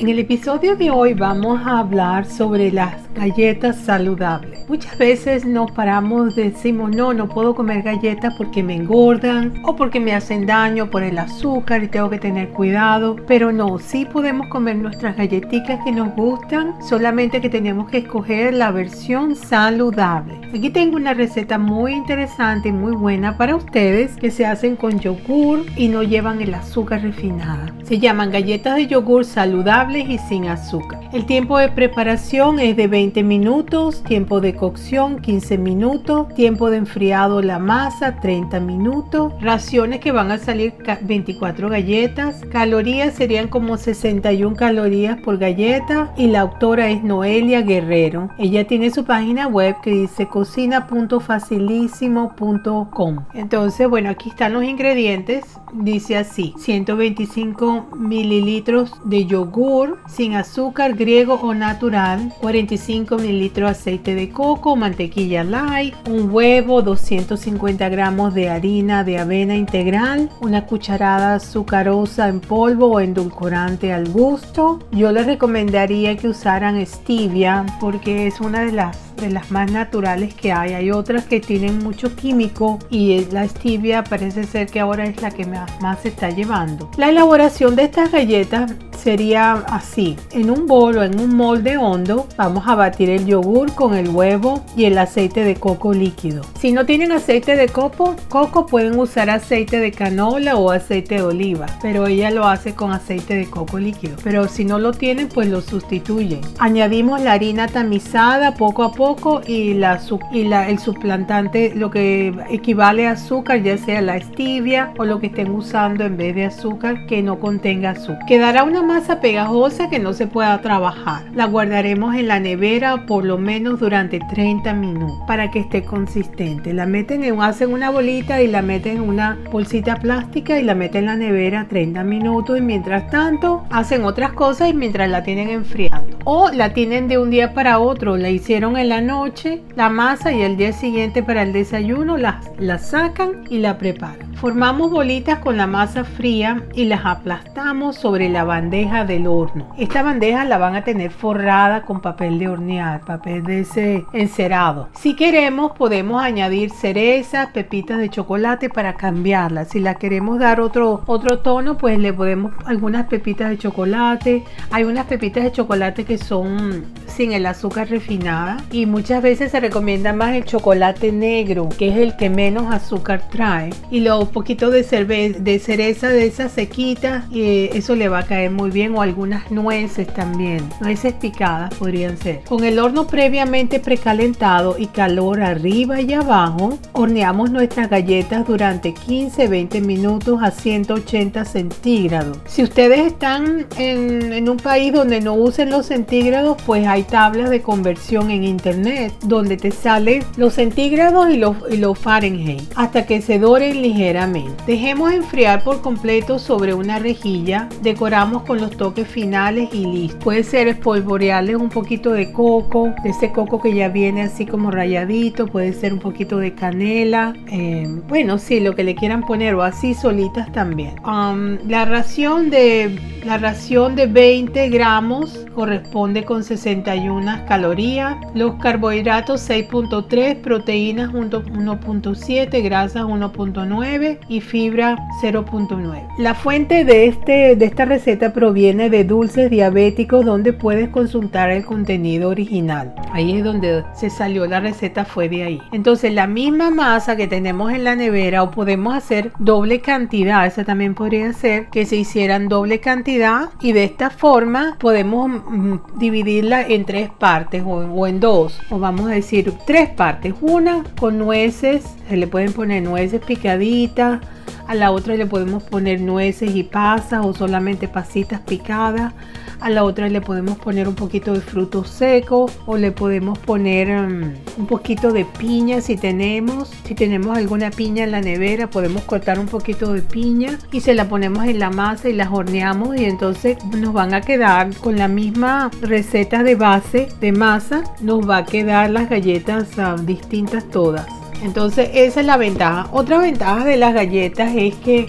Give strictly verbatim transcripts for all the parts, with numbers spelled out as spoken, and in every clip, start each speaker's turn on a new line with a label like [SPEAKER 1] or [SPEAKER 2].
[SPEAKER 1] En el episodio de hoy vamos a hablar sobre las galletas saludables. Muchas veces nos paramos, decimos no, no puedo comer galletas porque me engordan o porque me hacen daño por el azúcar y tengo que tener cuidado, pero no, sí podemos comer nuestras galletitas que nos gustan, solamente que tenemos que escoger la versión saludable. Aquí tengo una receta muy interesante y muy buena para ustedes que se hacen con yogur y no llevan el azúcar refinada. Se llaman galletas de yogur saludables y sin azúcar. El tiempo de preparación es de veinte minutos, tiempo de cocción quince minutos, tiempo de enfriado la masa treinta minutos, raciones que van a salir veinticuatro galletas, calorías serían como sesenta y una calorías por galleta y la autora es Noelia Guerrero. Ella tiene su página web que dice cocina punto facilísimo punto com. Entonces, bueno, aquí están los ingredientes. Dice así: ciento veinticinco mililitros de yogur sin azúcar griego o natural, cuarenta y cinco mililitros de aceite de coco, mantequilla light, un huevo, doscientos cincuenta gramos de harina de avena integral, una cucharada azucarosa en polvo o endulcorante al gusto. Yo les recomendaría que usaran stevia porque es una de las de las más naturales que hay. Hay otras que tienen mucho químico y la stevia parece ser que ahora es la que más, más se está llevando. La elaboración de estas galletas sería así: en un bol o en un molde hondo vamos a batir el yogur con el huevo y el aceite de coco líquido. Si no tienen aceite de coco, coco pueden usar aceite de canola o aceite de oliva, pero ella lo hace con aceite de coco líquido. Pero si no lo tienen, pues lo sustituyen. Añadimos la harina tamizada poco a poco y, la, y la, el suplantante, lo que equivale a azúcar, ya sea la stevia o lo que estén usando en vez de azúcar que no contenga azúcar. Quedará una masa pegajosa que no se pueda trabajar. La guardaremos en la nevera por lo menos durante treinta minutos para que esté consistente. La meten en, hacen una bolita y la meten en una bolsita plástica y la meten en la nevera treinta minutos y mientras tanto hacen otras cosas y mientras la tienen enfriando. O la tienen de un día para otro, la hicieron en la noche la masa y el día siguiente para el desayuno la, la sacan y la preparan. Formamos bolitas con la masa fría y las aplastamos sobre la bandeja del horno. Esta bandeja la van a tener forrada con papel de hornear, papel de ese encerado. Si queremos podemos añadir cerezas, pepitas de chocolate para cambiarla. Si la queremos dar otro, otro tono, pues le podemos algunas pepitas de chocolate. Hay unas pepitas de chocolate que son sin el azúcar refinada y muchas veces se recomienda más el chocolate negro, que es el que menos azúcar trae, y lo poquito de, cerve de cereza de esas sequitas, y eso le va a caer muy bien, o algunas nueces también, nueces picadas podrían ser. Con el horno previamente precalentado y calor arriba y abajo, horneamos nuestras galletas durante quince a veinte minutos a ciento ochenta centígrados. Si ustedes están en, en un país donde no usen los centígrados, pues hay tablas de conversión en internet donde te salen los centígrados y los, y los Fahrenheit hasta que se doren ligeramente. Dejemos enfriar por completo sobre una rejilla, decoramos con los toques finales y listo. Puede ser espolvorearles un poquito de coco, de ese coco que ya viene así como rayadito, puede ser un poquito de canela, eh, bueno, sí, lo que le quieran poner, o así solitas también. Um, la ración de la ración de veinte gramos corresponde con sesenta y una calorías, los carbohidratos seis punto tres, proteínas uno punto siete, grasas uno punto nueve y fibra cero punto nueve. La fuente de, este, de esta receta proviene de Dulces Diabéticos, donde puedes consultar el contenido original. Ahí es donde se salió la receta, fue de ahí. Entonces la misma masa que tenemos en la nevera, o podemos hacer doble cantidad, esa también podría ser que se hicieran doble cantidad, y de esta forma podemos mm, dividirla en tres partes o, o en dos, o vamos a decir tres partes. Una con nueces, se le pueden poner nueces picaditas, a la otra le podemos poner nueces y pasas o solamente pasitas picadas, a la otra le podemos poner un poquito de frutos secos o le podemos poner um, un poquito de piña si tenemos, si tenemos alguna piña en la nevera podemos cortar un poquito de piña y se la ponemos en la masa y las horneamos y entonces nos van a quedar con la misma receta de base de masa, nos va a quedar las galletas uh, distintas todas. Entonces esa es la ventaja. Otra ventaja de las galletas es que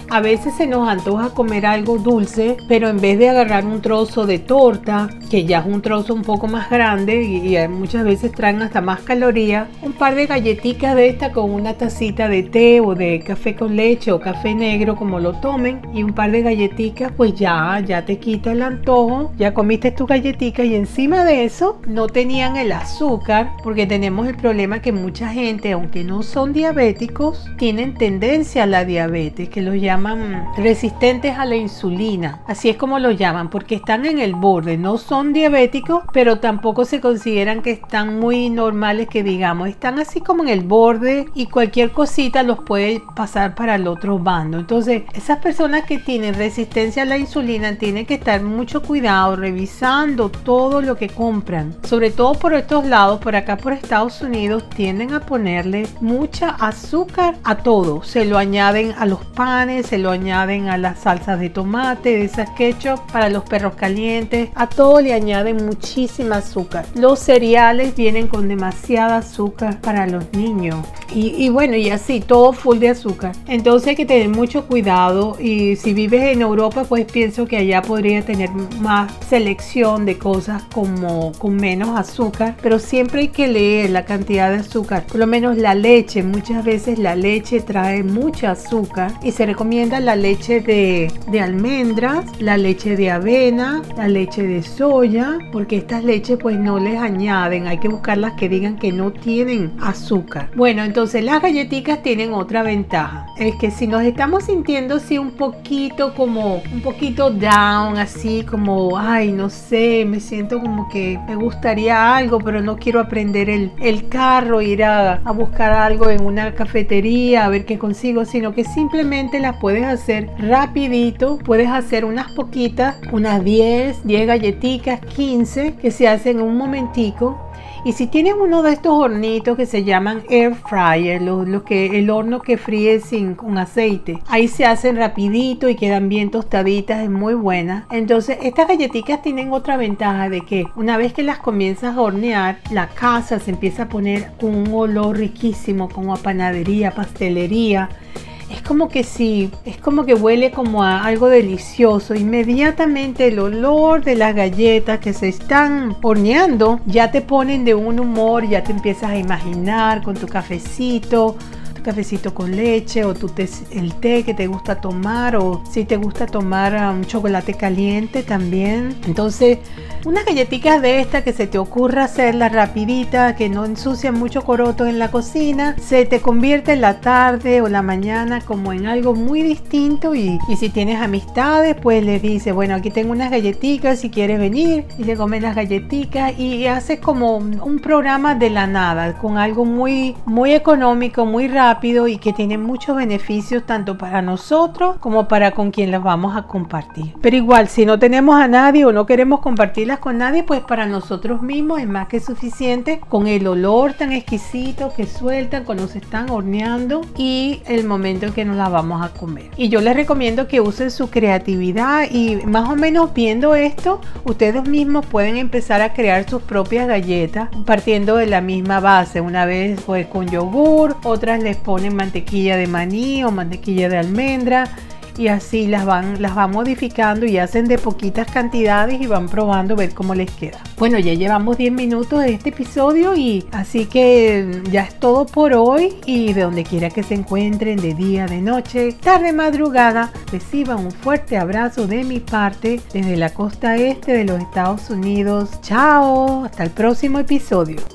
[SPEAKER 1] a veces se nos antoja comer algo dulce, pero en vez de agarrar un trozo de torta, que ya es un trozo un poco más grande y, y muchas veces traen hasta más calorías, un par de galletitas de esta con una tacita de té o de café con leche o café negro, como lo tomen, y un par de galletitas, pues ya, ya te quita el antojo, ya comiste tus galletitas y encima de eso no tenían el azúcar, porque tenemos el problema que mucha gente, aunque no son diabéticos, tienen tendencia a la diabetes, que los llaman resistentes a la insulina, así es como lo llaman, porque están en el borde, no son diabéticos, pero tampoco se consideran que están muy normales, que digamos, están así como en el borde y cualquier cosita los puede pasar para el otro bando. Entonces, esas personas que tienen resistencia a la insulina tienen que estar mucho cuidado revisando todo lo que compran, sobre todo por estos lados, por acá por Estados Unidos tienden a ponerle mucha azúcar a todo, se lo añaden a los panes, se lo añaden a las salsas de tomate, de esas ketchup para los perros calientes, a todo le añaden muchísima azúcar. Los cereales vienen con demasiada azúcar para los niños y, y bueno, y así todo full de azúcar. Entonces hay que tener mucho cuidado, y si vives en Europa, pues pienso que allá podría tener más selección de cosas como con menos azúcar, pero siempre hay que leer la cantidad de azúcar. Por lo menos la leche, muchas veces la leche trae mucha azúcar y se recomienda la leche de, de almendras, la leche de avena, la leche de soya, porque estas leches pues no les añaden, hay que buscar las que digan que no tienen azúcar. Bueno, entonces las galletitas tienen otra ventaja, es que si nos estamos sintiendo así un poquito como un poquito down, así como ay no sé, me siento como que me gustaría algo, pero no quiero aprender el, el carro, ir a, a buscar algo en una cafetería a ver qué consigo, sino que simplemente las puedes hacer rapidito, puedes hacer unas poquitas, unas diez, diez galletitas, quince, que se hacen en un momentico. Y si tienes uno de estos hornitos que se llaman air fryer, lo, lo que, el horno que fríe sin con aceite, ahí se hacen rapidito y quedan bien tostaditas, es muy buena. Entonces estas galletitas tienen otra ventaja, de que una vez que las comienzas a hornear, la casa se empieza a poner con un olor riquísimo, como a panadería, pastelería. Es como que sí, es como que huele como a algo delicioso. Inmediatamente el olor de las galletas que se están horneando ya te ponen de un humor, ya te empiezas a imaginar con tu cafecito, tu cafecito con leche, o tu té, el té que te gusta tomar, o si te gusta tomar un chocolate caliente también. Entonces, unas galletitas de estas que se te ocurra hacerlas rapidita, que no ensucian mucho coroto en la cocina, se te convierte en la tarde o la mañana como en algo muy distinto. Y, y si tienes amistades, pues les dices, bueno, aquí tengo unas galletitas, si quieres venir, y te comen las galletitas, y, y haces como un programa de la nada, con algo muy, muy económico, muy rápido, y que tiene muchos beneficios tanto para nosotros como para con quien las vamos a compartir. Pero igual, si no tenemos a nadie o no queremos compartirlas con nadie, pues para nosotros mismos es más que suficiente con el olor tan exquisito que sueltan cuando se están horneando y el momento en que nos las vamos a comer. Y yo les recomiendo que usen su creatividad, y más o menos viendo esto, ustedes mismos pueden empezar a crear sus propias galletas partiendo de la misma base. Una vez pues con yogur, otras les ponen mantequilla de maní o mantequilla de almendra, y así las van, las van modificando y hacen de poquitas cantidades y van probando a ver cómo les queda. Bueno, ya llevamos diez minutos de este episodio, y así que ya es todo por hoy, y de donde quiera que se encuentren, de día, de noche, tarde, madrugada, reciban un fuerte abrazo de mi parte desde la costa este de los Estados Unidos. Chao, hasta el próximo episodio.